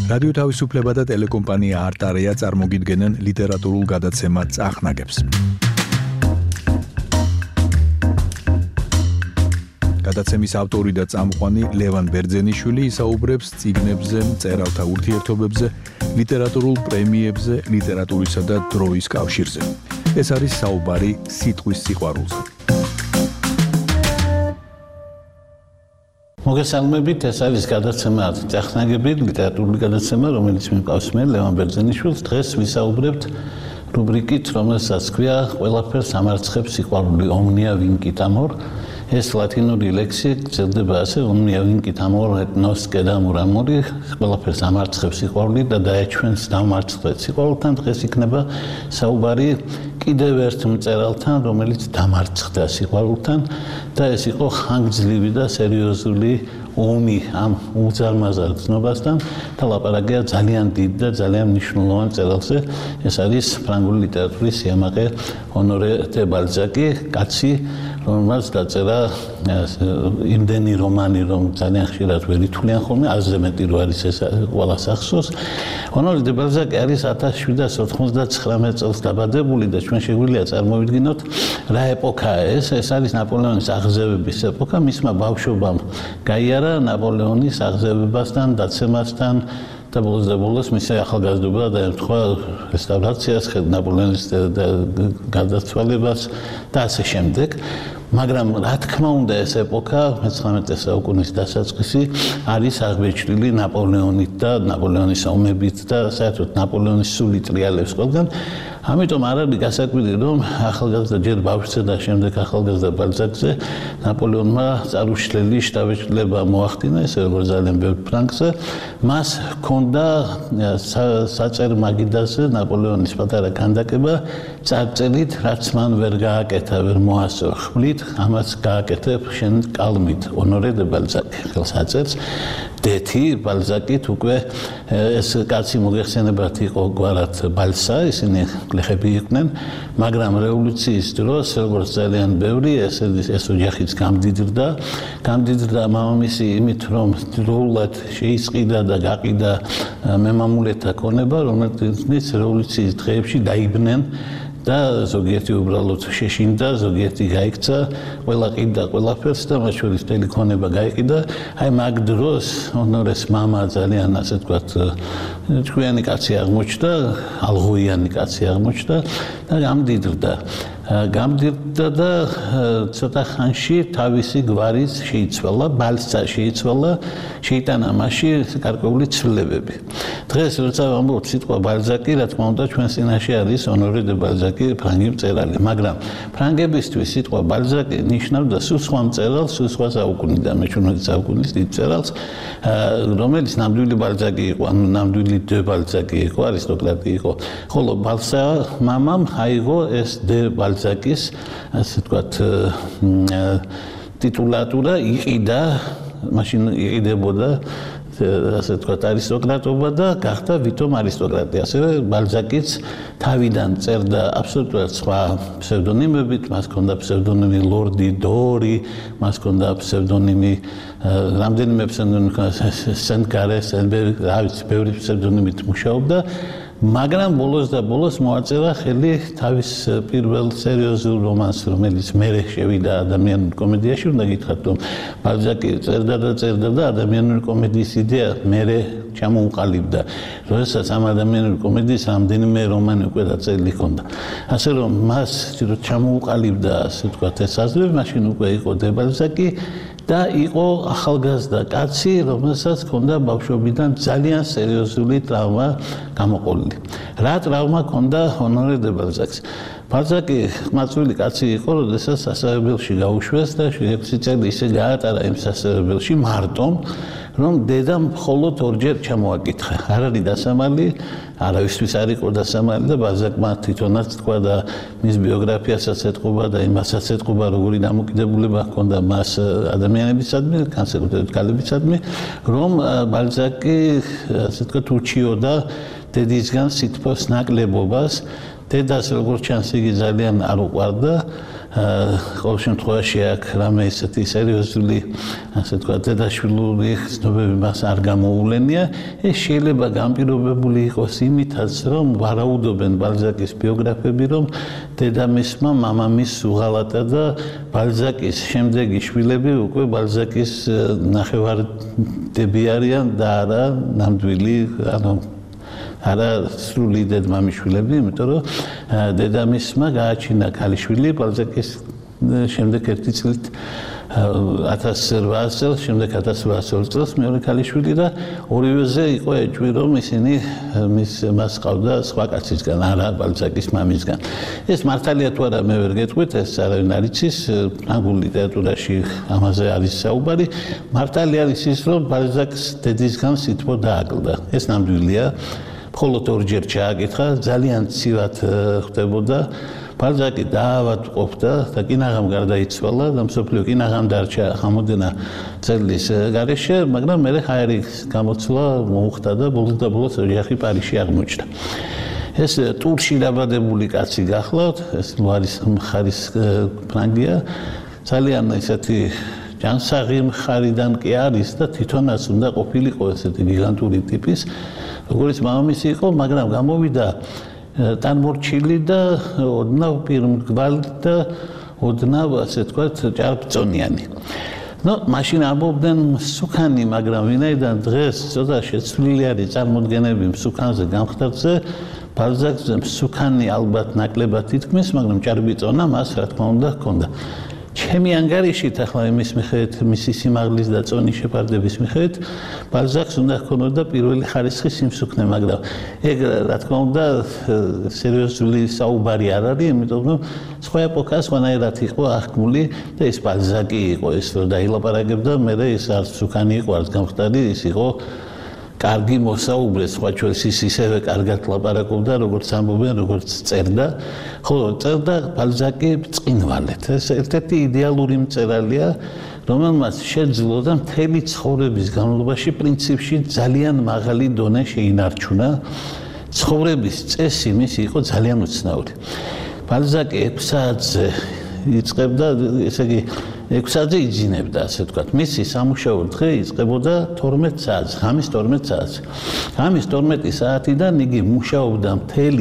რადიო თავისუფლება და ტელეკომპანია არტარია წარმოგიდგენენ ლიტერატურულ გადაცემა წახნაგებს. გადაცემის ავტორი და წამყვანი ლევან ბერძენიშვილი ისაუბრებს წიგნებზე, მწერალთა ურთიერთობებზე, ლიტერატურულ პრემიებზე, ლიტერატურისა და დროის კავშირზე. ეს არის საუბარი სიტყვის სიყვარულზე. მოგესალმებით, ეს არის გადაცემა წახნაგები, ლიტერატურული გადაცემა, რომელიც მიყავს მე ლევან ბერძენიშვილს. დღეს ვისაუბრებთ რუბრიკით, რომელსაც ქვია ყველაფერს ამარცხებს სიყვარული, omnia vincit amor. ეს ლათინური ლექსი გრძელდება ასე, omnia vincit amor et nos quedamur amori, ყველაფერს ამარცხებს სიყვარული და დაეჩვენს დამარცხდეთ სიყვარულთან. დღეს იქნება საუბარი კიდევ ერთ მწერალთან, რომელიც დამარცხდა სიყვარულთან და ეს იყო ხანგრძლივი და სერიოზული ომი ამ უზარმაზარ ცნობასთან და ლაპარაკია ძალიან დიდ და ძალიან მნიშვნელოვან მწერალზე. ეს არის ფრანგული ლიტერატურის სიამაყე ონორე დე ბალზაკი, კაცი, რომელმაც დაწერა იმდენი რომანი, რომ ძალიან ხშირად ვერ ითვლიან ხოლმე, აზრზე მეტი რო არის ეს ყველას ახსოვს. ონორე დე ბალზაკი არის 1799 წელს დაბადებული და ჩვენ შეგვიძლია წარმოვიდგინოთ რა ეპოქაა ეს. ეს არის ნაპოლეონის აღზევების ეპოქა. მისმა ბავშვობამ გაიარა ნაპოლეონის აღზევებასთან, დაცემასთან და ბოლოს მისი ახალგაზრდობა დაემთხვა რესტავრაციას, ნაპოლეონის გარდაცვალებას და ასე შემდეგ. მაგრამ რა თქმა უნდა ეს ეპოქა 19 საუკუნის დასაწყისი არის აღბეჭდილი ნაპოლეონით და ნაპოლეონის ომებით და საერთოდ ნაპოლეონის სული ტრიალებს ყველგან. ამიტომ არ არის გასაკვირი, რომ ახალგაზრდა ჯერ ბავშვზე და შემდეგ ახალგაზრდა ბალზაკზე ნაპოლეონმა წარუშლელი შთაბეჭდილება მოახდინა, ესე როგორც ძალიან ბევრ ფრანგზე. მას ჰქონდა საწერ მაგიდაზე ნაპოლეონის პატარა ქანდაკება, წარწერით, რაც მან ვერ გააკეთა, ვერ მოასწრო ხმლით, ამას გააკეთებ შენ კალმით, ონორე დე ბალზაკი. ხელს აწერს დეთი ბალზაკით უკვე ეს კაცი მოგეხსენებათ იყო გვარად ბალსა, ისინი გლეხები იყვნენ, მაგრამ რევოლუციის დროს როგორც ძალიან ბევრი ეს ოჯახიც გამდიდრდა მამამისი იმით, რომ დროულად შეისყიდა და გაყიდა მემამულეთა ქონება, რომელიც რევოლუციის დღეებში დაიბნენ და ზოგიერთი უბრალოდ შეშინდა, ზოგიერთი გაიქცა, ყველა ყიდა ყველაფერს და მათ შორის მთელი ქონება გაიყიდა. აი მაგ დროს ონორეს მამა ძალიან ასე ვთქვათ ჭკვიანი კაცი აღმოჩნდა, ალღოიანი კაცი აღმოჩნდა და გამდიდრდა და ცოტა ხანში თავისი გვარის შეიცვალა, ბალსა შეიცვალა, შეიტანა მასში გარკვეული ცვლილებები. დღეს როცა ვამბობთ სიტყვა ბალზაკი, რა თქმა უნდა ჩვენ წინაშე არის ონორე დე ბალზაკი, ფრანგი მწერალი, მაგრამ ფრანგებისთვის სიტყვა ბალზაკი ნიშნავდა სულ სხვა მწერალს, სულ სხვა საუკუნიდან, მე-18 საუკუნის დიდ მწერალს, რომელიც ნამდვილი ბალზაკი იყო, ანუ ნამდვილი დე ბალზაკი იყო, არისტოკრატი იყო, ხოლო ბალსა მამამ აიღო ეს დე ბალზაკის, ასე ვთქვათ, ტიტულატურა იყიდა, მაშინ იყიდებოდა ასე ვთქვათ არისტოკრატობა და გახდა ვითომ არისტოკრატი. ასევე ბალზაკიც თავიდან წერდა აბსოლუტურად სხვა ფსევდონიმებით, მას ჰქონდა ფსევდონიმი ლორდი დორი, მას ჰქონდა ფსევდონიმი რამდენიმე ფსევდონიმი სენკარე, რავიც, ბევრი ფსევდონიმით მუშაობდა. მაგრამ ბოლოს მოაწერა ხელი თავის პირველ სერიოზულ რომანს, რომელიც მერე შევიდა ადამიანურ კომედიაში. უნდა გითხრათ, რომ ბალზაკი წერდა და ადამიანური კომედიის იდეა მერე ჩამოუყალიბდა. როდესაც ამ ადამიანური კომედიის რამდენიმე რომანი უკვე დაწერილი ჰქონდა. ასე რომ მას ჩამოუყალიბდა, ასე ვთქვათ, ეს აზრები, მაშინ უკვე იყო დე ბალზაკი და იყო ახალგაზრდა კაცი, რომელსაც ჰქონდა ბავშვობიდან ძალიან სერიოზული ტრავმა გამოყოლილი. რა ტრავმა ჰქონდა ონორე დე ბალზაკს? ბალზაკი ყმაწვილი კაცი იყო, როდესაც სასწავლებელში გაუშვეს და 6 წელი ისე გაატარა იმ სასწავლებელში მარტომ, რომ დედამ მხოლოდ ორჯერ ჩამოაკითხა. არ არის დასამალი, არავისთვის არ იყო დასამალი და ბალზაკმა თვითონაც თქვა და მის ბიოგრაფიასაც ეთყობა და იმასაც ეთყობა, როგორი დამოკიდებულება ჰქონდა მას ადამიანებისადმი, განსაკუთრებით ქალებისადმი, რომ ბალზაკი ასე ვთქვათ ურჩიოდა დედისგან სითბოს ნაკლებობას. დედას როგორც ჩანს იგი ძალიან არ უყვარდა ყოველ შემთხვევაში აქ რამე ისეთი სერიოზული, ასე ვთქვათ, დედაშვილური ცნობები მას არ გამოუვლენია. ეს შეიძლება განპირობებული იყოს იმითაც, რომ ვარაუდობენ ბალზაკის ბიოგრაფები, რომ დედამისმა მამამისს უღალატა და ბალზაკის შემდეგი შვილები უკვე ბალზაკის ნახევარდები არიან და არა ნამდვილი, არა სრული დედმამიშვილები, იმიტომ რომ დედამისმა გააჩინა ქალიშვილი ბალზაკის შემდეგ ერთი წლით 1800 წელს, შემდეგ 1802 წელს მეორე ქალიშვილი და ორივეზე იყო ეჭვი, რომ ისინი მას ყავდა სხვა კაცისგან, არა ბალზაკის მამისგან. ეს მართალია თუ არა მე ვერ გეტყვით, ეს არავინ არ იცის, ფრანგულ ლიტერატურაში ამაზე არის საუბარი. მართალი არის ის, რომ ბალზაკს დედისგან სითბო დააკლდა. ეს ნამდვილია. მხოლოდ ორჯერ ჩააკითხა, ძალიან ცივად ხდებოდა. ბალზაკი დაავადყოფდა და კინაღამ გარდაიცვალა და მსოფლიო კინაღამ დარჩა ხამოდენა წელს გარეშე, მაგრამ მე ჰაერის გამოცვლა მოუხდა და ბოლოს ოჯახი პარიზში აღმოჩნდა. ეს ტურში დაბადებული კაცი გახლავთ, ეს ლუარის მხარის ფრანგია, ძალიან ესეთი ჯანსაღი მხარიდან კი არის და თვითონაც უნდა ყოფილიყო ესეთი გიგანტური ტიპის, როგორც მამამისი იყო, მაგრამ გამოვიდა ტანმორჩილი და ოდნავ პირმდგარი და ოდნავ, ასე ვთქვათ, ჭარბწონიანი. მაშინ ამბობდნენ მსუქანი, მაგრამ ვინაიდან დღეს ცოტა შეცვლილი არის წარმოდგენები მსუქანზე გამხდარზე, ბალზაკზე მსუქანი ალბათ ნაკლებად ითქმის, მაგრამ ჭარბიწონა მას რა თქმა უნდა ჰქონდა. ჩემი ანგარიშით ახლა იმის მიხედვით, მისი სიმაღლის და წონის შეფარდების მიხედვით, ბალზაკს უნდა ჰქონოდა პირველი ხარისხის სიმსუქნე, მაგრამ ეგ რა თქმა უნდა სერიოზული საუბარი არ არის, იმიტომ რომ სხვა ეპოქა სხვანაირად იყო აღქმული და ეს ბალზაკი იყო, ეს რომ დაილაპარაკებდა, მე ეს არც მსუქანი იყო, არც გამხდარი, ის იყო კარგი მოსაუბრე, სხვა ჩვენს ის ისევე კარგად ლაპარაკობდა, როგორც ამბობენ, როგორც წერდა. ხოლო წერდა ბალზაკი ბწყინვალეთ. ეს ერთ-ერთი იდეალური მწერალია, რომელმაც შეძლო და მთელი ცხოვრების განმავლობაში პრინციპში ძალიან მაღალი დონე შეინარჩუნა. ცხოვრების წესი მისი იყო ძალიან უცნაური. ბალზაკი 6 საათზე იწყებდა, ესე იგი 6 საათზე იძინებდა, ასე ვთქვათ. მისი სამუშაო დღე იწყებოდა 12 საათზე, ღამის 12 საათზე. ღამის 12 საათიდან იგი მუშაობდა მთელი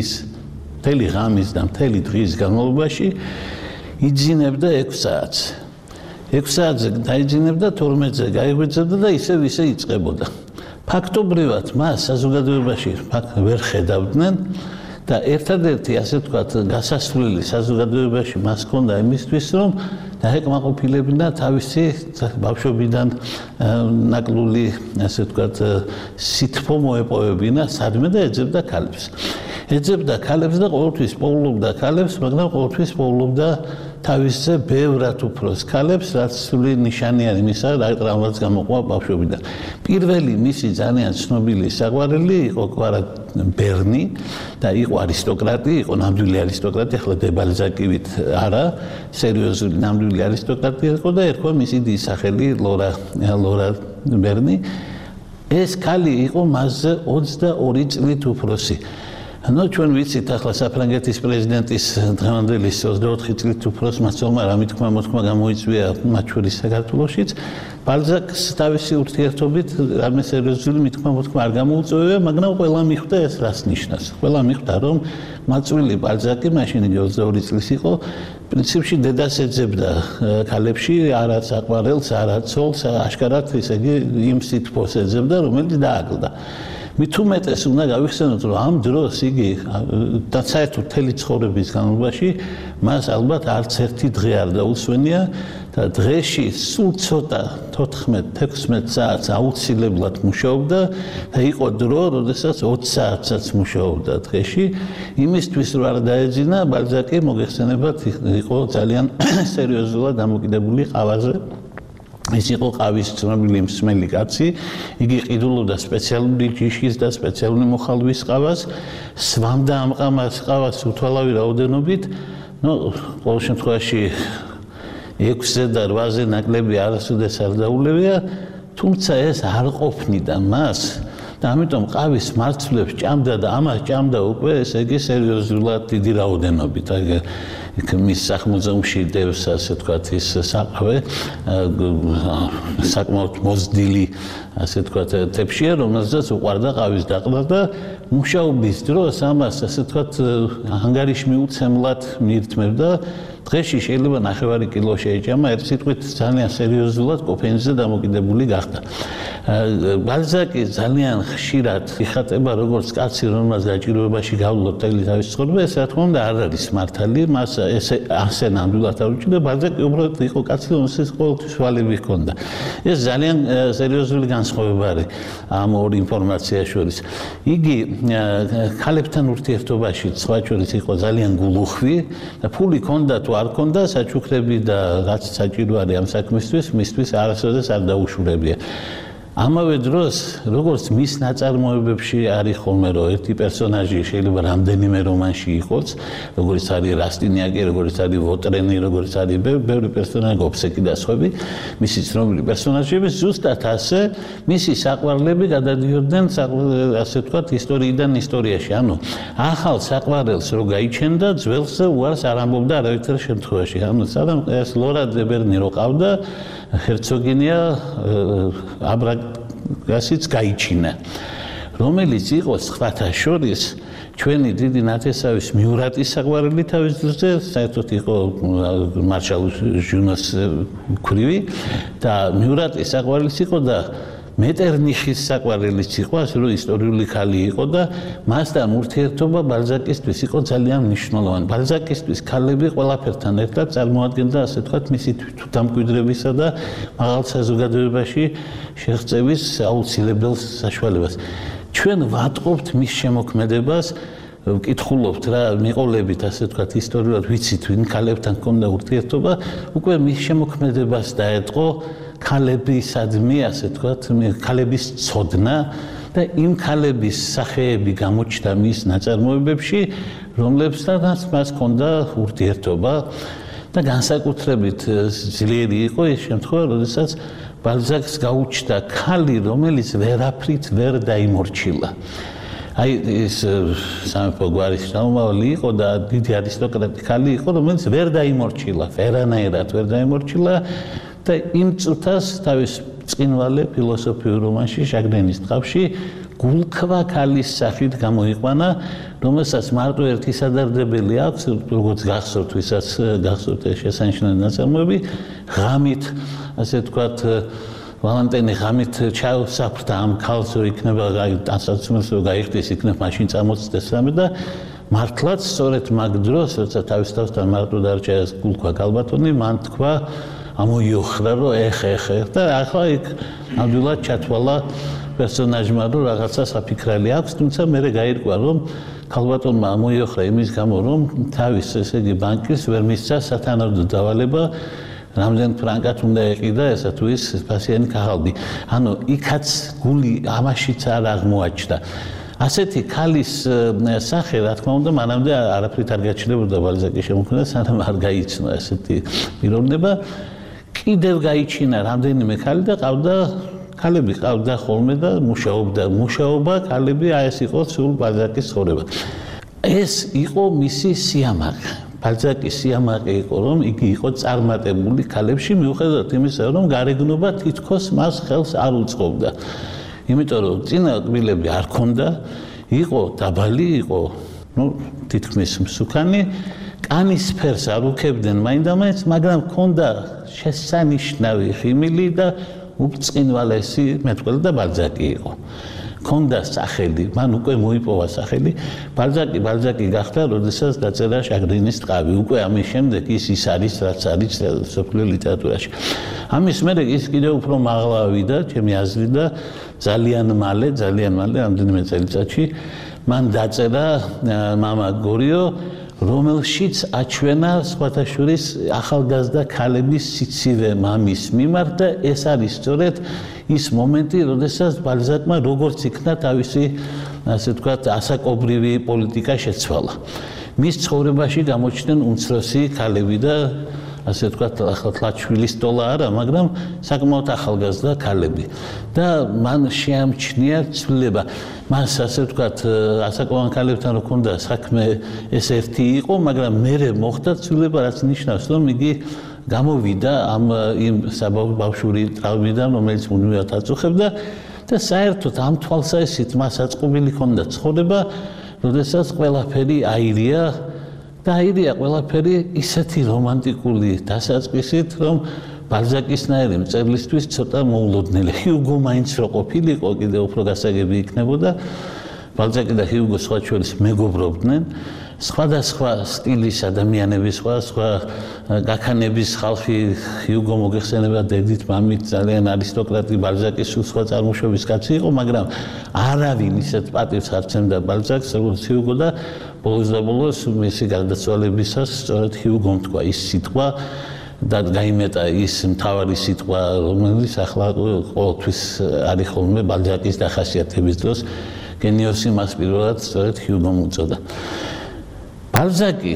ღამის და მთელი დღის განმავლობაში, იძინებდა 6 საათზე. 6 საათზე დაიძინებდა, 12-ზე გაიღვიძებდა და ისე იწყებოდა. ფაქტობრივად მას საზოგადოებაში ვერ ხედავდნენ. და ერთადერთი, ასე ვთქვათ, გასასვლელი საზოგადოებაში მას ჰქონდა იმისთვის, რომ დაეკმაყოფილებინა თავისი ბავშვობიდან ნაკლული, ასე ვთქვათ, სითბო მოეპოვებინა სადმე და ეძებდა ქალებს. ეძებდა ქალებს და ყოველთვის პოულობდა ქალებს, მაგრამ ყოველთვის პოულობდა თავისზე ბევრად უფროს ქალებს, რაც სრული ნიშანი არის იმისა, რაიმაც გამოყვა ბავშვობიდან. პირველი მისი ძალიან ცნობილი საყვარელი იყო კვარა ბერნი და იყო არისტოკრატი, იყო ნამდვილი არისტოკრატი, ახლა დებალზაკივით არა, სერიოზული ნამდვილი არისტოკრატი იყო და ერქვა მისი დის სახელი ლორა ბერნი. ეს ქალი იყო მასზე 22 წლით უფროსი. ჩვენ ვიცით ახლა საფრანგეთის პრეზიდენტის დღევანდელი 24 წლით უფროს მაცხოვრებელმა რა მოთქმა გამოიწვია მათ შორის საქართველოშიც. ბალზაკს თავისი ურთიერთობით რამე სერიოზული მოთქმა არ გამოუწვევია, მაგრამ ყველა მიხვდა ეს რას ნიშნავს. ყველა მიხვდა, რომ მაწვილი ბალზაკი მაშინ იგი 22 წლის იყო, პრინციპში დედას ეძებდა ქალებში, არა საყვარელს, არა ცოლს, აშკარად ესე იგი იმ სითბოს ეძებდა, რომელიც დააკლდა. მით უმეტეს უნდა გავიხსენოთ, რომ ამ დროს იგი და საერთოდ მთელი ცხოვრების განმავლობაში მას ალბათ არც ერთი დღე არ დაუსვენია და დღეში სულ ცოტა 14-16 საათს აუცილებლად მუშაობდა და იყო დრო, როდესაც 20 საათსაც მუშაობდა დღეში. იმისთვის რომ არ დაეძინა, ბალზაკი მოგეხსენებათ იყო ძალიან სერიოზულად დამოკიდებული ყავაზე. ის იყო ყავის ცნობილი მსმელი კაცი, იგი ყიდულობდა სპეციალური ჯიშის და სპეციალური მოხალვის ყავას, სვამდა ამ ყავას უთვალავი რაოდენობით, ყოველ შემთხვევაში 6-ზე და 8-ზე ნაკლები არასოდეს არ დაულებია, თუმცა ეს არ ყოფნიდა მას და ამიტომ ყავის მარცვლებს ჭამდა და ამას ჭამდა უკვე, ესე იგი სერიოზულად დიდი რაოდენობით. მის სახლ-მუზეუმში დევს, ასე ვთქვათ, ის საყრე საკმაოდ მოზრდილი, ასე ვთქვათ, თეფშია, რომელსაც უყვარდა ყავის დაყრა და მუშაობის დროს ამას, ასე ვთქვათ, ანგარიში მიუცემლად მიირთმევდა. დღეში შეიძლება 9 კილო შეეჭამა, ერთ სიტყვით ძალიან სერიოზულად კოფეინზე დამოკიდებული გახდა. ბალზაკი ძალიან ხშირად იხატება როგორც კაცი, რომელსაც გაჭიროებაში გავლო მთელი თავის ცხოვრება, ეს რა თქმა უნდა არ არის მართალი, მას ასე ნამდვილად არ უჩნდა. ბალზაკი უბრალოდ იყო კაცი, რომელსაც ყოველთვის ვალები ჰქონდა. ეს ძალიან სერიოზული განსხვავება არის ამ ორ ინფორმაციას შორის. იგი ქალებთან ურთიერთობაში სხვა შორის იყო ძალიან გულუხვი და ფული ჰქონდა თუ არ ჰქონდა, საჩუქრები და რაც საჭირო არის ამ საქმისთვის, მისთვის არასოდეს არ დაუშურებია. ამავე დროს, როგორც მის ნაწარმოებებში არის ხოლმე რომ ერთი პერსონაჟი შეიძლება რამდენიმე რომანში იყოს, როგორც არის რასტინიაკი, როგორც არის ვოტრენი, როგორც არის ბევრი პერსონაჟი, ოფსეკი და სხვები, მისი ცნობილი პერსონაჟები ზუსტად ასე მისი საყვარლები გადადიოდნენ, ასე ვთქვათ, ისტორიიდან ისტორიაში. ანუ ახალ საყვარელს რო გაიჩენდა, ძველს უარს არ ამბობდა არავითარ შემთხვევაში. ანუ სანამ ეს ლორა დებერნი რო ყავდა, ჰერცოგინია აბრაგასიც გაიჩინა, რომელიც იყო სხვათა შორის ჩვენი დიდი ნათესავის მიურატის საყვარელი თავის დროზე, საერთოდ იყო მარშალ ჟუნოს ქვრივი და მიურატის საყვარელი იყო და მეტერნიხის საყვარელიც იყო, ასე რომ ისტორიული ქალი იყო და მასთან ურთიერთობა ბალზაკისთვის იყო ძალიან მნიშვნელოვანი. ბალზაკისთვის ქალები ყველაფერთან ერთად წარმოადგენდა, ასე ვთქვათ, მისი თვითამკვიდრებისა და მაღალ საზოგადოებაში შეღწევის აუცილებელ საშუალებას. ჩვენ ვატყობთ მის შემოქმედებას, ვკითხულობთ რა მიყოლებით, ასე ვთქვათ, ისტორიულად ვიცით, ვინ ქალებთან ჰქონდა ურთიერთობა, უკვე მის შემოქმედებას დაეწყო ქალებისადმი, ასე ვთქვათ, ქალების ცოდნა და იმ ქალების სახეები გამოჩნდა მის ნაწარმოებებში, რომლებსაც მას ჰქონდა ურთიერთობა და განსაკუთრებით ძლიერი იყო ის შემთხვევა, როდესაც ბალზაკს გაუჩნდა ქალი, რომელიც ვერაფრით ვერ დაიმორჩილა. აი ეს სამეფო გვარის შთამომავალი იყო და დიდი არისტოკრატი ქალი იყო, რომელიც ვერ დაიმორჩილა, ვერანაირად ვერ დაიმორჩილა და იმ წუთას თავის წინვალე ფილოსოფიურ რომანში შაგრენის ტყავში გულქვა ქალის სახით გამოიყვანა, რომელსაც მარტო ერთი სადარდებელი აქვს, როგორც გახსოვთ, ვისაც გახსოვთ ეს შესანიშნავი ნაწარმოები, ღამით, ასე ვთქვათ, ვალენტინი ღამით ჩაუსაფრდა ამ ქალს, რომ იქნება ტანსაცმელს რომ გაიხდეს, იქნებ მაშინ წამოწდეს რამე და მართლაც სწორედ მაგ დროს, როცა თავის თავთან მარტო დარჩა ეს გულქვა ქალბატონი, მან თქვა ამოიოხრა, რომ ეხ და ახლა იქ ნამდვილად ჩათვალა პერსონაჟმა, რომ რაღაცა საფიქრალი აქვს, თუმცა მე გაირკვა, რომ ქალბატონმა ამოიოხრა იმის გამო, რომ თავის, ესე იგი, ბანკის ვერ მისცა სათანადო დავალება, რამდენ ფრანკად უნდა ეყიდა ესა თუ ის ფასიანი ქაღალდი. ანუ იქაც გული ამაშიც არ აღმოაჩნდა. ასეთი ქალის სახე, რა თქმა უნდა, მანამდე არაფრით არ გაჩნდებოდა ბალზაკის შემოქმედება, სანამ არ გაიცნო ესეთი პიროვნება. კიდევ გაიჩინა რამდენიმე ქალი და ქალები ყავდა ხოლმე და მუშაობა ქალები, აი ეს იყო სულ ბალზაკის ცხოვრება. ეს იყო მისი სიამაყე. ბალზაკის სიამაყე იყო, რომ იგი იყო წარმატებული ქალებში, მიუხედავად იმისა, რომ გარეგნობა თითქოს მას ხელს არ უწყობდა. იმიტომ რომ წინა კბილები არ ქონდა, იყო დაბალი, იყო, თითქმის მსუქანი, კანის ფერს არ უქებდნენ მაინდამაინც, მაგრამ ქონდა შესანიშნავი ხიმილი და უბწყინვალესი მეტყველი და ბალზაკი იყო. ქონდა სახელი, მან უკვე მოიპოვა სახელი. ბალზაკი გახდა, როდესაც დაწერა შაგრინის ტყავი. უკვე ამის შემდეგ ის არის, რაც არის სოფლიო ლიტერატურაში. ამის მერე ის კიდევ უფრო მაღლა ავიდა, ჩემი აზრით და ძალიან მალე, რამდენიმე წელიწადში მან დაწერა მამა გორიო, რომელშიც აჩვენა სხვათა შორის ახალგაზრდა ქალების სიცივე მამის მიმართ და ეს არის სწორედ ის მომენტი, როდესაც ბალზაკმა როგორც იქნა თავისი, ასე ვთქვათ, ასაკობრივი პოლიტიკა შეცვალა. მის ცხოვრებაში გამოჩნდნენ უმცროსი ქალები და ასე ვთქვათ, ლაჩვილის ტოლა არა, მაგრამ საკმაოდ ახალგაზრდა ქალები. და მან შეამჩნია ცვლილება. მას ასე ვთქვათ, ასაკოვან ქალებთან რო ქონდა საქმე, ეს ერთი იყო, მაგრამ მერე მოხდა ცვლილება, რაც ნიშნავს, რომ იგი გამოვიდა ამ იმ საბავშვური ტრავმიდან, რომელიც მუდმივად აწუხებდა და საერთოდ ამ თვალსაზრისით მას აწყობილი ჰქონდა ცხოვრება, როდესაც ყველაფერი აირია და აირია ყველაფერი ისეთი რომანტიკული დასაწყისით, რომ ბალზაკისნაირი მწერლისთვის ცოტა მოულოდნელი. ჰიუგო მაინც რო ყოფილიყო, კიდევ უფრო გასაგები იქნებოდა. ბალზაკი და ჰიუგო სხვა ჩვენს მეგობრობდნენ. სხვადასხვა სტილის ადამიანები, სხვა გაქანების ხალხი, ჰიუგო მოგეხსენება დედით, მამით, ძალიან არისტოკრატი, ბალზაკი სულ სხვა წარმოშობის კაცი იყო, მაგრამ არავინ ისეთ პატივს არ სცემდა ბალზაკს, როგორც ჰიუგო და ბოლოს და ბოლოს მისი გარდაცვალებისას სწორედ ჰიუგომ თქვა ის სიტყვა და გაიმეტა ის მთავარი სიტყვა, რომელიც ახლა ყოველთვის არის ხოლმე ბალზაკის დახასიათების დროს, გენიოსი მას პირველად სწორედ ჰიუგომ უწოდა. ბალზაკი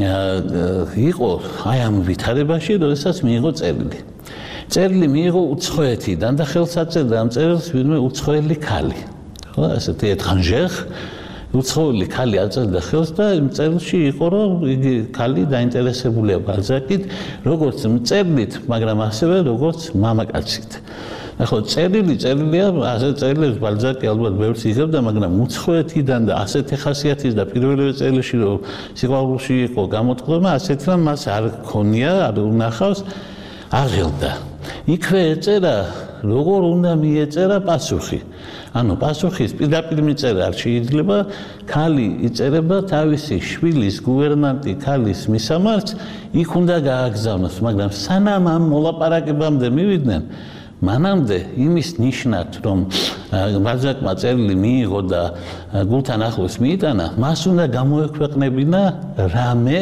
იყო აი ამ ვითარებაში, როდესაც მიიღო წერილი. წერილი მიიღო უცხოეთიდან და ხელს აწერდა ამ წერილს ვინმე უცხოელი ქალი. ხო, ასეთი ეტრანჟერ, უცხოელი ქალი აწერდა ხელს და იმ წერილში იყო, რომ იგი ქალი დაინტერესებულია ბალზაკით, როგორც მწერლით, მაგრამ ასევე როგორც მამაკაცით. ახლა წერილია, ასე წერილებს ბალზაკი ალბათ ბევრს იღებდა, მაგრამ უცხოეთიდან და ასეთი ხასიათის და პირველივე წერილში რომ სიყვარულში იყო გამოთქმება, ასეთ რამ მას არ ქონია, არ უნახავს, აღელდა. იქვე ეწერა, როგორ უნდა მიეწერა პასუხი. ანუ პასუხის პირდაპირ მიწერა არ შეიძლება, ქალი იწერება თავისი შვილის გუვერნანტი ქალის მისამართს, იქ უნდა გააგზავნოს, მაგრამ სანამ ამ მოლაპარაკებამდე მივიდნენ, მანამდე იმის ნიშნად, რომ ბალზაკმა წერილი მიიღო და გულთან ახლოს მიიტანა, მას უნდა გამოექვეყნებინა რამე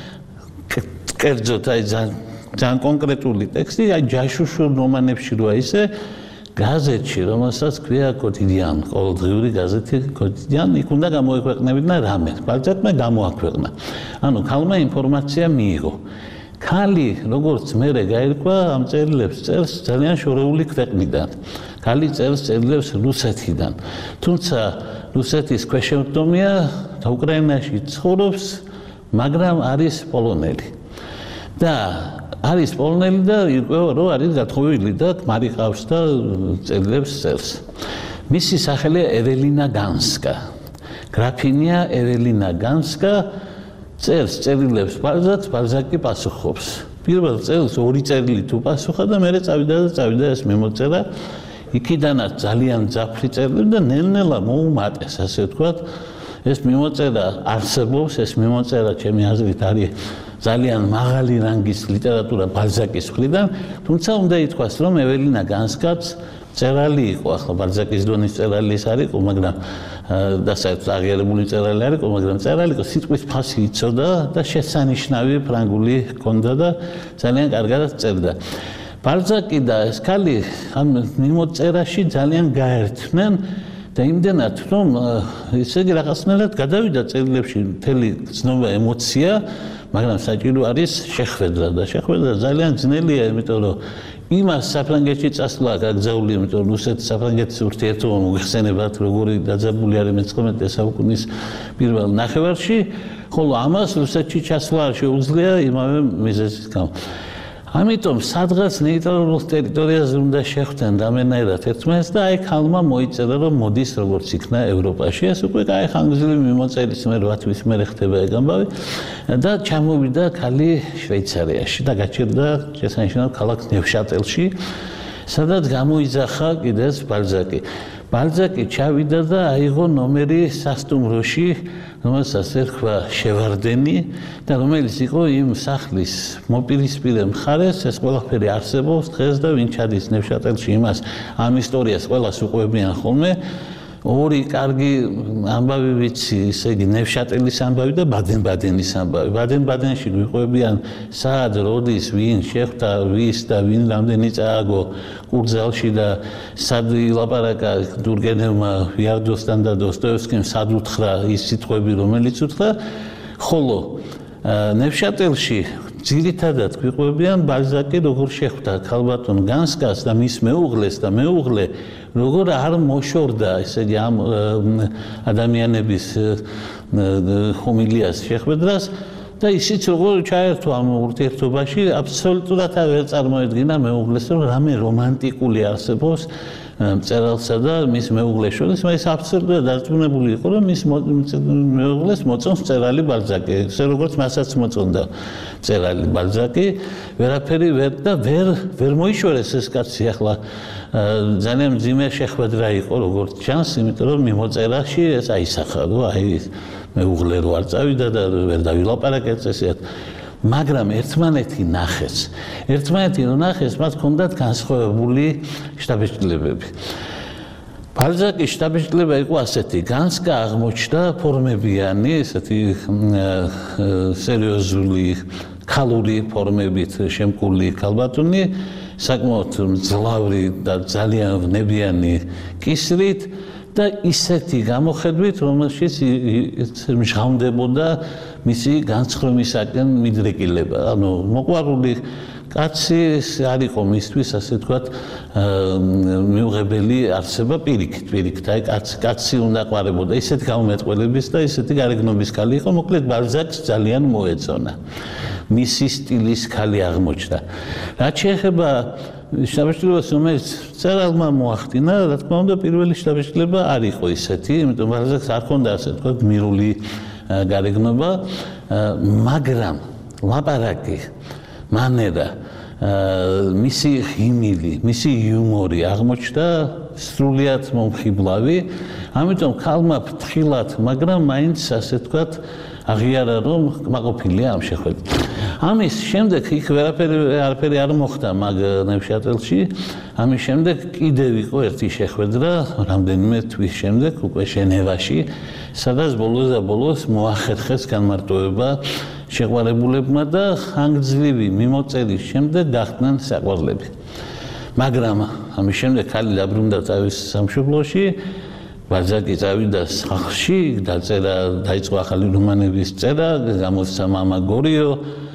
კერძოდ აი ძალიან კონკრეტული ტექსტი, აი ჯაშუშურ რომანებში როა ისე გაზეთში, რომელსაც ქვია კოტიდიან, ყოველდღიური გაზეთი კოტიდიან, იქ უნდა გამოექვეყნებინა რამე. ბალზაკმა გამოაქვეყნა. ანუ ქალმა ინფორმაცია მიიღო. ქალი, როგორც მერე გაირკვა, ამ წერილებს წერს ძალიან შორეული ქვეყნიდან. ქალი წერს წერილებს რუსეთიდან. თუმცა რუსეთის ქვეშევრდომია და უკრაინაში ცხოვრობს, მაგრამ არის პოლონელი. და არის პოლონელი და ირკვევა, რომ არის გათხოვილი და ქმარი ყავს და წერილებს წერს. მისი სახელია ეველინა განსკა. გრაფინია ეველინა განსკა წერს წერილებს ბალზაკი პასუხობს. პირველ წერილს ორი წერილი თუ პასუხა და მერე წავიდა ეს მიმოწერა. იქიდანაც ძალიან ძაფრი წერილი და ნელ-ნელა მოუმატეს, ასე ვთქვათ. ეს მიმოწერა არსებობს, ეს მიმოწერა ჩემი აზრით არის ძალიან მაღალი რანგის ლიტერატურა ბალზაკის მხრიდან, თუმცა უნდა ითქვას, რომ ეველინა განსკაც წერალი იყო, ახლა ბალზაკის დონის წერალი ის არ იყო, მაგრამ და საერთოდ აღიარებული წერალი არ იყო, მაგრამ წერალი იყო, სიტყვის ფასი იცოდა და შესანიშნავი ფრანგული ჰქონდა და ძალიან კარგად წერდა. ბალზაკი და ეს ქალი ამ მიმოწერაში ძალიან გაერთნენ და იმდენად, რომ ესე იგი რაღაცნაირად გადავიდა წერილებში მთელი ცნობა, ემოცია, მაგრამ საჭირო არის შეხვედრა და შეხვედრა ძალიან ძნელია, იმიტომ რომ იმას საფრანგეთში წასვლა გაგზავნილი, იმიტომ რომ რუსეთის საფრანგეთის ურთიერთობა მოიხსენებათ, როგორი დაძაბული არის მე-19 საუკუნის პირველ ნახევარში, ხოლო ამას რუსეთში ჩასვლა არ შეუძლია იმავე მიზეზის გამო. ამიტომ სადღაც ნეიტრალურ ტერიტორიაზე უნდა შეხვდნენ რამენაირად ერთმანეთს და აი ქალმა მოიწერა, რომ მოდის როგორც იქნა ევროპაში. ეს უკვე აი ხანგრძლივი მიმოწერის მერე 8 თვის მერე ხდება ეგ ამბავი და ჩამოვიდა ქალი შვეიცარიაში და გაჩერდა შესანიშნავ ქალაქ ნევშატელში, სადაც გამოიძახა კიდეც ბალზაკი. ბალზაკი ჩავიდა და აიღო ნომერი სასტუმროში, რომელსაც ერქვა შევარდენი და რომელიც იყო იმ სახლის მოპირისპირე მხარეს, ეს ყველაფერი არსებობს დღეს და ვინ ჩადის ნევშატელში იმას ამ ისტორიას ყველას უყვებიან ხოლმე. ორი კარგი ამბავი ვიცი, ესე იგი ნევშატელის ამბავი და ბადენ-ბადენის ამბავი. ბადენ-ბადენში გვიყვებიან სად, როდის, ვინ შეხვდა, ვის და ვინ რამდენი წააგო კურზალში და სად ილაპარაკა ტურგენევმა ვიარდოსთან და დოსტოევსკიმ სად უთხრა ის სიტყვები, რომელიც უთხრა, ხოლო ნევშატელში ძირითადად გვიყვებიან ბალზაკი როგორ შეხვდა ქალბატონ განსკას და მის მეუღლეს და მეუღლე როგორ არ მოშორდა ესე იგი ამ ადამიანების ჰომილიას შეხვედრას და ისიც როგორ ჩაერთო ამ ურთიერთობაში აბსოლუტურად არ წარმოედგინა მეუღლეს რომ რამე რომანტიკული არსებობს მწერალსა და მის მეუღლეს შორის, მაგრამ ეს აბსოლუტურად დარწმუნებული იყო, რომ მის მეუღლეს მოწონს მწერალი ბალზაკი, ესე როგორც მასაც მოწონდა მწერალი ბალზაკი, ვერაფერი ვერ მოიშორეს ეს კაცი ახლა ძალიან მძიმე შეხვედრა იყო, როგორც ჩანს, იმიტომ რომ მიმოწერაში ეს აისახა, რომ აი მეუღლე რო არ წავიდა და ვერ დავილაპარაკეთ ესეათ. მაგრამ ერთმანეთი ნახეს, მათ ჰქონდათ განსხვავებული შტაბ-შტილებები. ბალზაკის შტაბ-შტილება იყო ასეთი, განსკა აღმოჩნდა ფორმებიანი, ესეთი სერიოზული ქალური ფორმებით შემკული ქალბატონი, საკმაოდ მძლავრი და ძალიან ვნებიანი კისრით და ისეთი გამოხედვით, რომელშიც მჟღავნდებოდა მისი განცხრომისაკენ მიდრეკილება. ანუ მოყვარული კაცი არ იყო მისთვის, ასე ვთქვათ, მიუღებელი არსება პირიქით. აი კაცი უნდა ყვარებოდა. ისეთი გამომეტყველების და ისეთი გარეგნობის ქალი იყო, მოკლედ ბალზაკს ძალიან მოეწონა. მისი სტილის ქალი აღმოჩნდა. რაც შეეხება შტაბ-შტილებას, რომელიც მწერალმა მოახდინა, რა თქმა უნდა, პირველი შტაბ-შტილება არ იყო ისეთი, იმიტომ ბალზაკს არ ჰქონდა ასე ვთქვათ გმირული გარეგნობა, მაგრამ ლაპარაკი, მანერა, მისი ღიმილი, მისი იუმორი აღმოჩნდა სრულიად მომხიბლავი, ამიტომ ქალმა ფრთხილად, მაგრამ მაინც ასე ვთქვათ აღიარა რომ კმაყოფილია ამ შეხვედრით. ამის შემდეგ იქ არაფერი არ მოხდა მაგ ნევშატელში. ამის შემდეგ კიდევ იყო ერთი შეხვედრა, რამდენიმე თვის შემდეგ უკვე ჟენევაში, სადაც ბოლოს მოახერხეს განმარტოვება შეყვარებულებმა და ხანგრძლივი მიმოწერის შემდეგ გახდნენ საყვარლები. მაგრამ ამის შემდეგ ქალი დაბრუნდა თავის სამშობლოში. ბალზაკი წავიდა სახლში, დაიწყო ახალი რომანების წერა, გამოსცა მამა გორიო,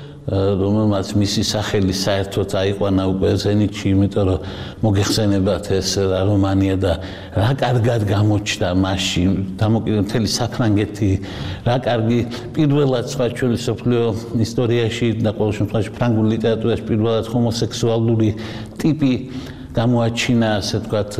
რომელმაც მისი სახელი საერთოდ აიყვანა უკვე ზენიტში, იმიტომ რომ მოგეხსენებათ ეს რომანია და რა კარგად გამოჩნდა მასში, დამოკიდებული მთელი საფრანგეთი, რა კარგი პირველად სხვა ჩვენი სოფლიო ისტორიაში და ყოველ შემთხვევაში ფრანგულ ლიტერატურაში პირველად ჰომოსექსუალური ტიპი გამოაჩინა, ასე ვთქვათ,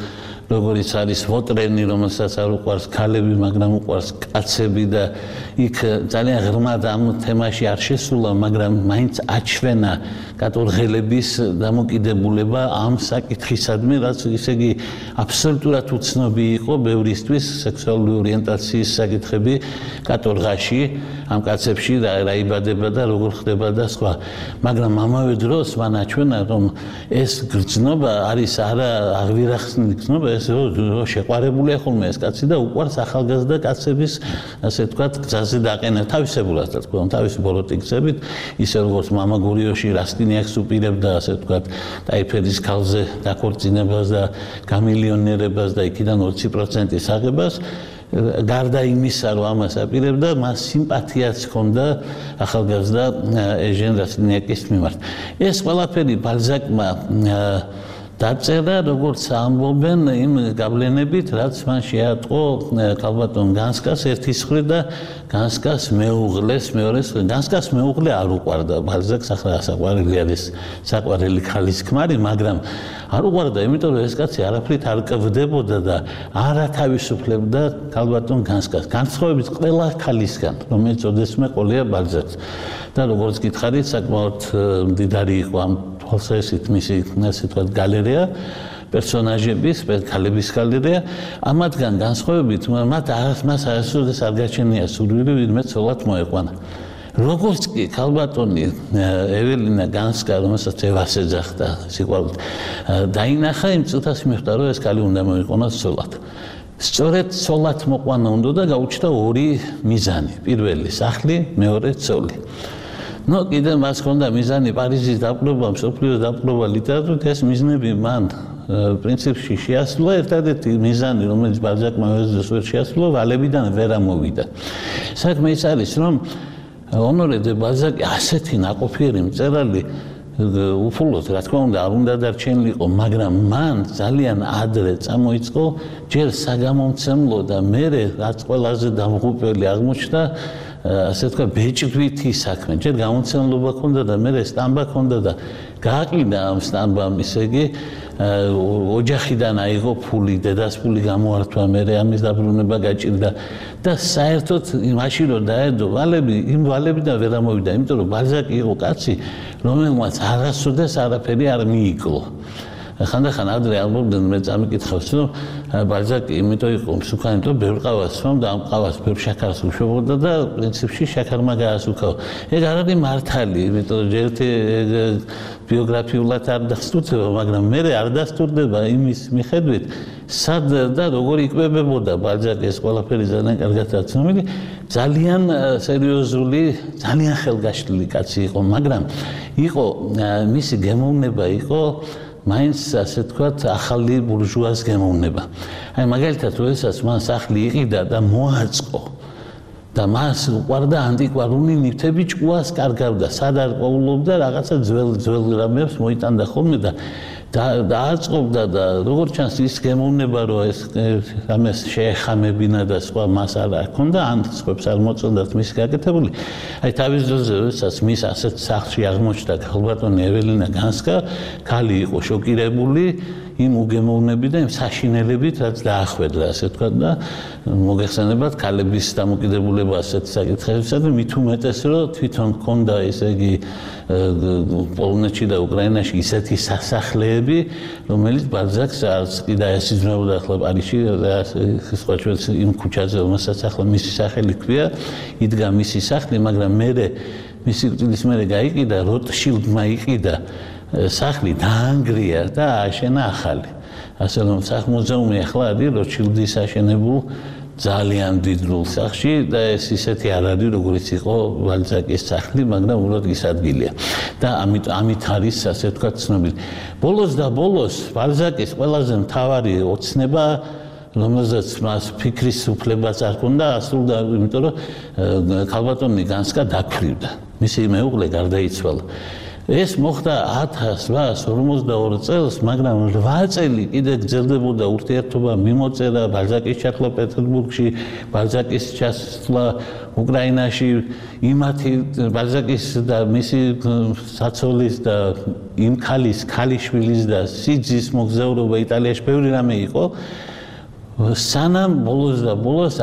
როგორც არის ვოტრენი, რომელსაც არ უყვარს ქალები, მაგრამ უყვარს კაცები და იქ ძალიან ღრმად ამ თემაში არ შესულა, მაგრამ მაინც აჩვენა კატორღელების დამოკიდებულება ამ საკითხისადმი, რაც ისე იგი აბსოლუტურად უცნობი იყო ბევრისთვის სექსუალური ორიენტაციის საკითხები კატორღაში, ამ კაცებში რა იბადება და როგორ ხდება და სხვა. მაგრამ ამავე დროს მან აჩვენა, რომ ეს გრძნობა არის არა აღვირახსნილი გრძნობა, ეს შეყვარებულია ხოლმე ეს კაცი და უყვარს ახალგაზრდა კაცების, ასე ვთქვათ, გზაზე დაყენა თავისებურად, რა თქმა უნდა, თავისი ბოროტი გზებით, ისე როგორც მამა გორიოში რასტინიაკს უპირებდა, ასე ვთქვათ, ტაიფერის ქალზე დაქორწინებას და გამილიონერებას და იქიდან 20%-ის აღებას. გარდა იმისა, რომ ამას აპირებდა, მას სიმპათიაც ჰქონდა ახალგაზრდა ეჟენ რასტინიაკის მიმართ. ეს ყველაფერი ბალზაკმა დაწერა, როგორც ამბობენ იმ გავლენებით, რაც მან შეატყო ქალბატონ განსკას ერთის მხრივ და განსკას მეუღლეს მეორეს მხრივ. განსკას მეუღლე არ უყვარდა ბალზაკს, ახლა საყვარელი არის საყვარელი ქალის ქმარი, მაგრამ არ უყვარდა, იმიტომ რომ ეს კაცი არაფრით არ კвდებოდა და არ ათავისუფლებდა ქალბატონ განსკას. განსხვავებით ყველა ქალისგან, რომელიც ოდესმე ყოლია ბალზაკს. და როგორც გითხარით, საკმაოდ მდიდარი იყო ამ თვალსაჩინო მისი, ასე ვთქვათ, გალერეა პერსონაჟების, ქალების გალერეა. ამათგან განსხვავებით, მას არასოდეს არ გაჩენია სურვილი, ვინმე ცოლად მოეყვანა. როგორც კი ქალბატონი ეველინა განსკა, რომელსაც ევას ეძახდა სიყვარულით, დაინახა, იმ წუთას მიხვდა, რომ ეს ქალი უნდა მოიყვანოს ცოლად. სწორედ ცოლად მოყვანა უნდა და გაუჩნდა ორი მიზანი. პირველი სახლი, მეორე ცოლი. ნუ კიდე მას ჰქონდა მიზანი პარიზის დაპყრობა, მსოფლიოს დაპყრობა ლიტერატურით, ეს მიზნები მან პრინციპში შეასრულა. ერთადერთი მიზანი, რომელიც ბალზაკმა ვერ შეასრულა, ვალებიდან ვერ ამოვიდა. საქმე ის არის, რომ Honoré de Balzac ასეთი ნაყოფიერი მწერალი უფულოდ რა თქმა უნდა არ უნდა დარჩენილიყო, მაგრამ მან ძალიან ადრე წამოიწყო ჯერ საგამომცემლო და მერე რაც ყველაზე დამღუპელი აღმოჩნდა ასე თქვა ბეჭდვითი საქმე. ჯერ გამომცემლობა ჰქონდა და მერე სტამბა ჰქონდა და გააყიდა ამ სტამბამ ისე იგი ოჯახიდან აიღო ფული, დედას ფული გამოართვა, მერე ამის დაბრუნება გაჭირდა და საერთოდ მაშინ რომ დაედო ვალები, იმ ვალებიდან ვერ ამოვიდა, იმიტომ რომ ბალზაკი იყო კაცი, რომელმაც არასოდეს არაფერი არ მიიკლო. ხანდახან ადრე ამბობდნენ მე წამიკითხავს რომ ბალზაკი იმიტომ იყო მსუქანი რომ ბევრ ყავას სვამ და ამ ყავას ბევრ შაქარს უშვებოდა და პრინციპში შაქარმა გაასუქაო. ეგ არ არის მართალი, იმიტომ რომ ერთი ბიოგრაფიულად არ დასტურდება, მაგრამ მე არ დასტურდება იმის მიხედვით სად და როგორ იკვებებოდა ბალზაკი, ეს ყველაფერი ძალიან კარგადაა ცნობილი, ძალიან სერიოზული, ძალიან ხელგაშლილი კაცი იყო, მაგრამ იყო მისი გემოვნება იყო მაინც ასე თქვათ ახალი ბურჟუას გემოვნება. აი მაგალითად როდესაც მან სახლი იყიდა და მოაწყო და მას უყვარდა ანტიკვარული ნივთები ჭკუას კარგავდა, სად არ ყვავილობდა რაღაცა ძველ რამებს მოიტანდა ხოლმე და დააწყობდა და როგორც ჩანს ის გემოვნება რომ ეს ამას შეეხამებინა და სხვა მას არ ჰქონდა ან სხვებს არ მოწონდათ მისი გაკეთებული. აი თავის დროზე როდესაც მის ასეთ სახლში აღმოჩნდა ქალბატონი ეველინა განსკა, ქალი იყო შოკირებული იმ უგემოვნებით და იმ საშინელებით რაც დაახვედრა ასე თქვა და მოგეხსენებათ ქალების დამოკიდებულება ასეთ საკითხებსა და მით უმეტეს რომ თვითონ ჰქონდა ესე იგი პოლონეთში და უკრაინაში ისეთი სასახლეები რომელიც ბალზაკს არც კი დაესიძვნებოდა ახლა პარიზში სხვა ჩვენს იმ ქუჩაზე რომელსაც ახლა მისი სახელი ჰქვია იდგა მისი სახლი მაგრამ მერე მისი წლის მერე გაიყიდა როტშილდმა იყიდა სახლი დაანგრია და ააშენა ახალი. ასე რომ სახლ-მუზეუმი ახლა არის როტშილდის აშენებულ ძალიან დიდრულ სახლში და ეს ისეთი არ არის როგორც იყო ბალზაკის სახლი, მაგრამ უბრალოდ ის ადგილია. და ამით არის ასე თქვა ცნობილი. ბოლოს და ბოლოს ბალზაკის ყველაზე მთავარი ოცნება რომელზეც მას ფიქრის უფლებაც არ ჰქონდა, ასრულდა, იმიტომ რომ ქალბატონი განსკა დაქვრივდა. მისი მეუღლე გარდაიცვალა. ეს მოხდა 1852 წელს, მაგრამ 8 წელი კიდე გრძელდებოდა ურთიერთობა მიმოწერა ბალზაკის ჩასვლა პეტერბურგში, ბალზაკის ჩასვლა უკრაინაში, იმათი ბალზაკის და მისი საცოლის და იმ ქალიშვილის და სიძის მოგზაურობა იტალიაში ბევრი რამე იყო. სანამ ბოლოს და ბოლოს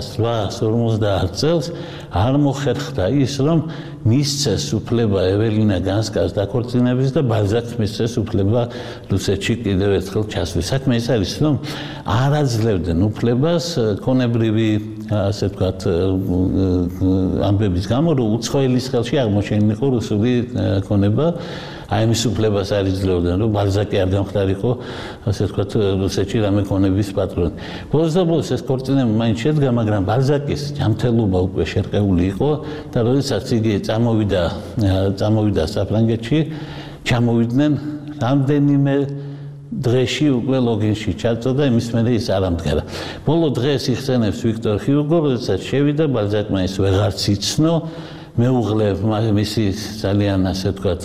1850 წელს არ მოხერხდა ის რომ მისცეს უფლება ეველინა განსკას დაქორწინების და ბალზაკს მისცეს უფლება რუსეთში კიდევ ერთხელ ჩასვლის. საქმე ის არის რომ არ აძლევდნენ უფლებას ქონებრივი ასე ვთქვათ ამბების გამო რომ უცხოელის ხელში აღმოჩენილიყო რუსული ქონება აი მის უფლებას არ იძლეოდნენ რომ ბალზაკი არ გამხდარიყო ასე ვთქვათ რუსეთში რამე ქონების პატრონი. ბოლოს და ბოლოს ეს ქორწინება მაინც შედგა, მაგრამ ბალზაკის ჯანმრთელობა უკვე შერყეული იყო და როდესაც იგი წამოვიდა საფრანგეთში, ჩამოვიდნენ რამდენიმე დღეში უკვე ლოგინში ჩაწოდა, იმის მერე ის არ ამდგარა. ბოლო დღეს იხსენებს ვიქტორ ჰიუგო, როდესაც შევიდა ბალზაკმა ის ვეღარც იცნო. მეუღლე მისი ძალიან ასე ვთქვათ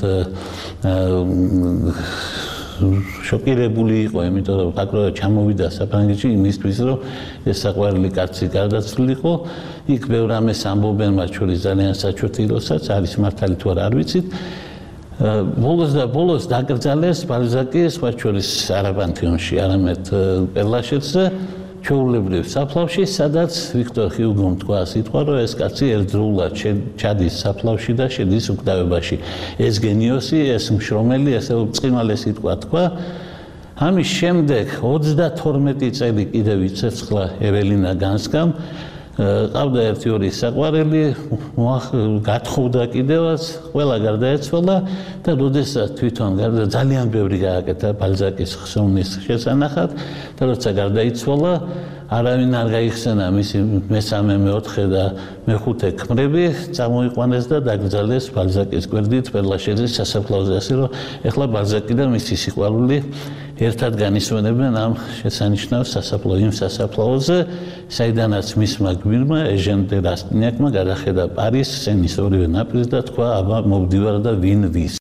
შოკირებული იყო, იმიტომ რომ ფაქტობრივად ჩამოვიდა საფრანგეთში იმისთვის, რომ ეს საყვარელი კაცი გარდაცვლილიყო. იქ ბევრ რამეს ამბობენ, მათ შორის ძალიან საჩვენთილოსაც, არის მართალი თუ არა არ ვიცით. ბოლოს და ბოლოს დაკრძალეს ბალზაკი სხვა შორის არა პანთეონში, არამედ პერლაშეცზე. ჩვეულებრივ საფლავში, სადაც ვიქტორ ჰიუგომ თქვა სიტყვა, რომ ეს კაცი ერთდროულად ჩადის საფლავში და შედის უკდავებაში. ეს გენიოსი, ეს მშრომელი, ესე ბრწყინვალე სიტყვა თქვა. ამის შემდეგ 32 წელი კიდევ იცეცხლა ეველინა განსკამ. ყავდა 1-2 საყვარელი, გათხოვდა კიდევაც, ყველა გარდაეცვალა და როდესაც თვითონ ძალიან ბევრი გააკეთა ბალზაკის ხსოვნის შესანახად და როცა გარდაიცვალა, არავინ არ გაიხსენა მისი მესამე, მეოთხე და მეხუთე ქმრები, წამოიყვანეს და დაკრძალეს ბალზაკის გვერდით პერლაშეძის სასაფლაოზე, ასე რომ ეხლა ბალზაკი და მისი სიყვარული ერთად განისვენებენ ამ შესანიშნავ სასაფლაოზე, საიდანაც მისმა გვირმა ეჟენ დე რასტინიაკმა გადახედა პარიზს სენის ორივე ნაპირს და თქვა, აბა მოვდივარ და ვინ ვის.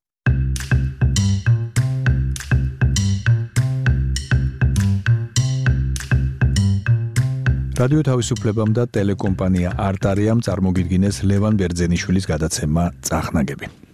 რადიო თავისუფლებამ და ტელეკომპანია არტარიამ წარმოგიდგინეს ლევან ბერძენიშვილის გადაცემა წახნაგები.